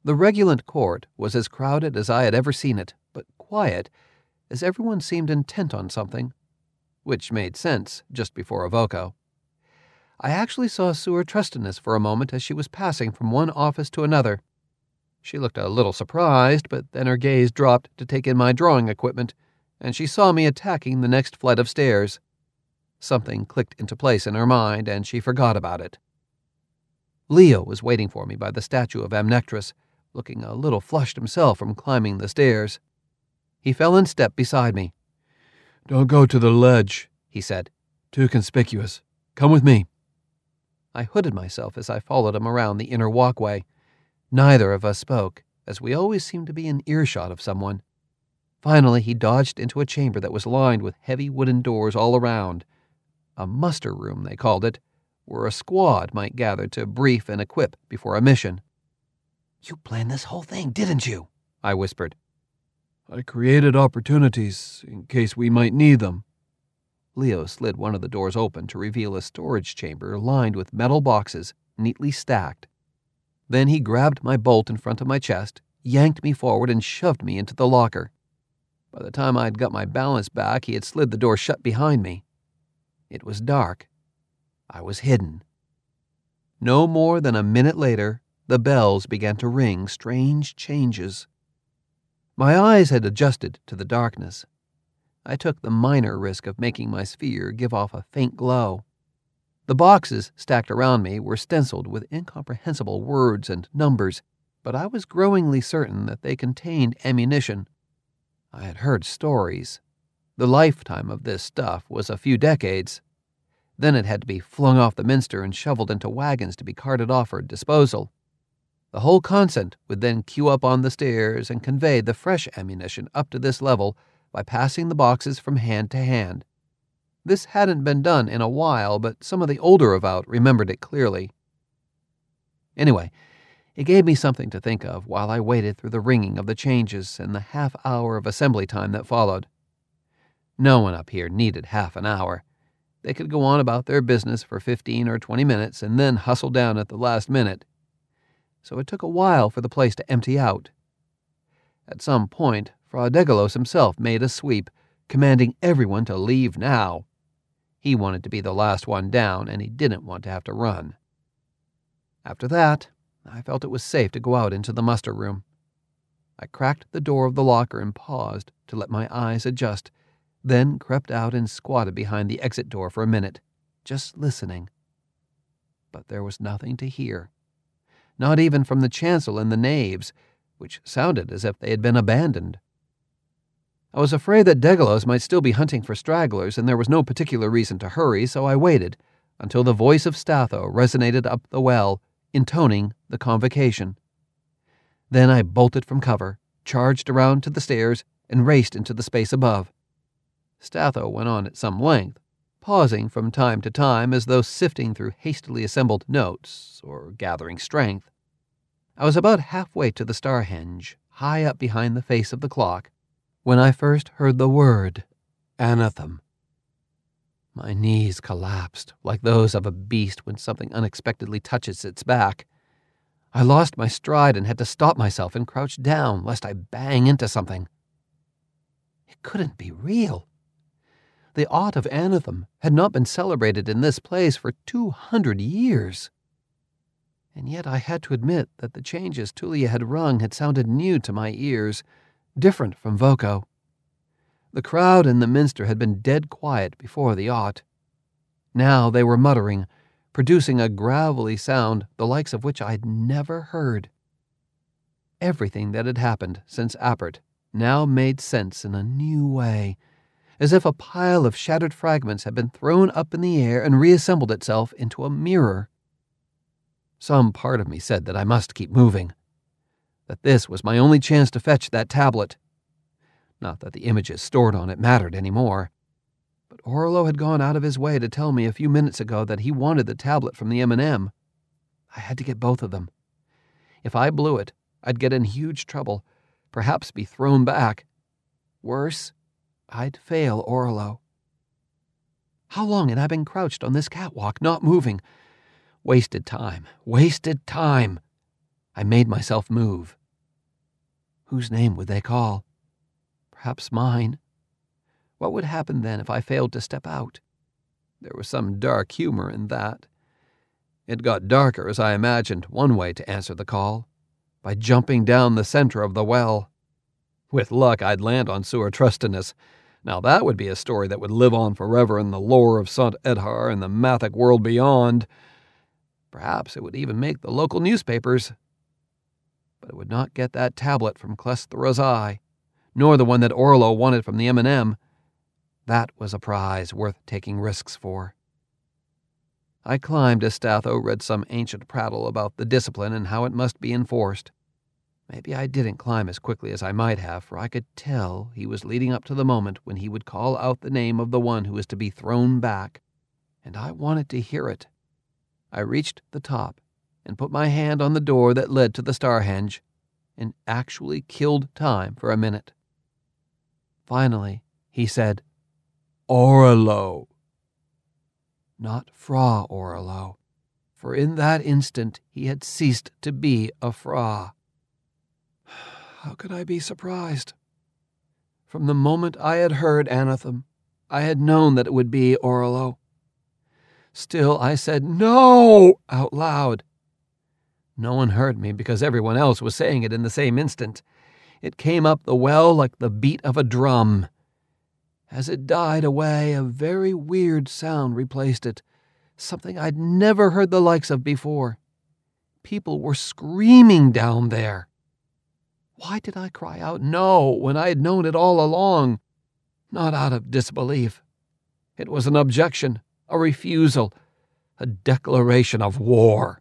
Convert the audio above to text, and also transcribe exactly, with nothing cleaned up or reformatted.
The Regulant Court was as crowded as I had ever seen it, but quiet, as everyone seemed intent on something, which made sense just before Avoco. I actually saw Sewer Trustinus for a moment as she was passing from one office to another. She looked a little surprised, but then her gaze dropped to take in my drawing equipment, and she saw me attacking the next flight of stairs. Something clicked into place in her mind, and she forgot about it. Leo was waiting for me by the statue of Amnectris, looking a little flushed himself from climbing the stairs. He fell in step beside me. "Don't go to the ledge," he said. "Too conspicuous. Come with me." I hooded myself as I followed him around the inner walkway. Neither of us spoke, as we always seemed to be in earshot of someone. Finally, he dodged into a chamber that was lined with heavy wooden doors all around. A muster room, they called it, where a squad might gather to brief and equip before a mission. "You planned this whole thing, didn't you?" I whispered. "I created opportunities in case we might need them." Leo slid one of the doors open to reveal a storage chamber lined with metal boxes, neatly stacked. Then he grabbed my bolt in front of my chest, yanked me forward, and shoved me into the locker. By the time I'd got my balance back, he had slid the door shut behind me. It was dark. I was hidden. No more than a minute later, the bells began to ring strange changes. My eyes had adjusted to the darkness. I took the minor risk of making my sphere give off a faint glow. The boxes stacked around me were stenciled with incomprehensible words and numbers, but I was growingly certain that they contained ammunition. I had heard stories. The lifetime of this stuff was a few decades. Then it had to be flung off the minster and shoveled into wagons to be carted off for disposal. The whole content would then queue up on the stairs and convey the fresh ammunition up to this level by passing the boxes from hand to hand. This hadn't been done in a while, but some of the older Avout remembered it clearly. Anyway, it gave me something to think of while I waited through the ringing of the changes and the half hour of assembly time that followed. No one up here needed half an hour. They could go on about their business for fifteen or twenty minutes and then hustle down at the last minute. So it took a while for the place to empty out. At some point, Fra Degalos himself made a sweep, commanding everyone to leave now. He wanted to be the last one down, and he didn't want to have to run. After that, I felt it was safe to go out into the muster room. I cracked the door of the locker and paused to let my eyes adjust, then crept out and squatted behind the exit door for a minute, just listening. But there was nothing to hear. Not even from the chancel and the naves, which sounded as if they had been abandoned. I was afraid that Degalos might still be hunting for stragglers, and there was no particular reason to hurry, so I waited until the voice of Statho resonated up the well, intoning the convocation. Then I bolted from cover, charged around to the stairs, and raced into the space above. Statho went on at some length, pausing from time to time as though sifting through hastily assembled notes or gathering strength. I was about halfway to the Starhenge, high up behind the face of the clock, when I first heard the word, Anathem. My knees collapsed, like those of a beast when something unexpectedly touches its back. I lost my stride and had to stop myself and crouch down, lest I bang into something. It couldn't be real. The Aught of Anathem had not been celebrated in this place for two hundred years. And yet I had to admit that the changes Tulia had rung had sounded new to my ears, different from Voco. The crowd in the minster had been dead quiet before the Aught. Now they were muttering, producing a gravelly sound the likes of which I had never heard. Everything that had happened since Apert now made sense in a new way, as if a pile of shattered fragments had been thrown up in the air and reassembled itself into a mirror. Some part of me said that I must keep moving, that this was my only chance to fetch that tablet. Not that the images stored on it mattered any more, but Orlo had gone out of his way to tell me a few minutes ago that he wanted the tablet from the M and M. I had to get both of them. If I blew it, I'd get in huge trouble, perhaps be thrown back. Worse, I'd fail Orlo. How long had I been crouched on this catwalk, not moving? Wasted time, wasted time. I made myself move. Whose name would they call? Perhaps mine. What would happen then if I failed to step out? There was some dark humor in that. It got darker as I imagined one way to answer the call, by jumping down the center of the well. With luck, I'd land on Suor Trustinus. Now that would be a story that would live on forever in the lore of Sant Edhar and the Mathic world beyond. Perhaps it would even make the local newspapers. But it would not get that tablet from Klesthra's eye, nor the one that Orlo wanted from the M and M. That was a prize worth taking risks for. I climbed as Statho read some ancient prattle about the discipline and how it must be enforced. Maybe I didn't climb as quickly as I might have, for I could tell he was leading up to the moment when he would call out the name of the one who was to be thrown back, and I wanted to hear it. I reached the top and put my hand on the door that led to the Starhenge, and actually killed time for a minute. Finally, he said, "Orlo." Not Fra Orlo, for in that instant he had ceased to be a Fra. How could I be surprised? From the moment I had heard Anathem, I had known that it would be Orlo. Still, I said "No" out loud. No one heard me because everyone else was saying it in the same instant. It came up the well like the beat of a drum. As it died away, a very weird sound replaced it, something I'd never heard the likes of before. People were screaming down there. Why did I cry out "no" when I had known it all along? Not out of disbelief. It was an objection, a refusal, a declaration of war.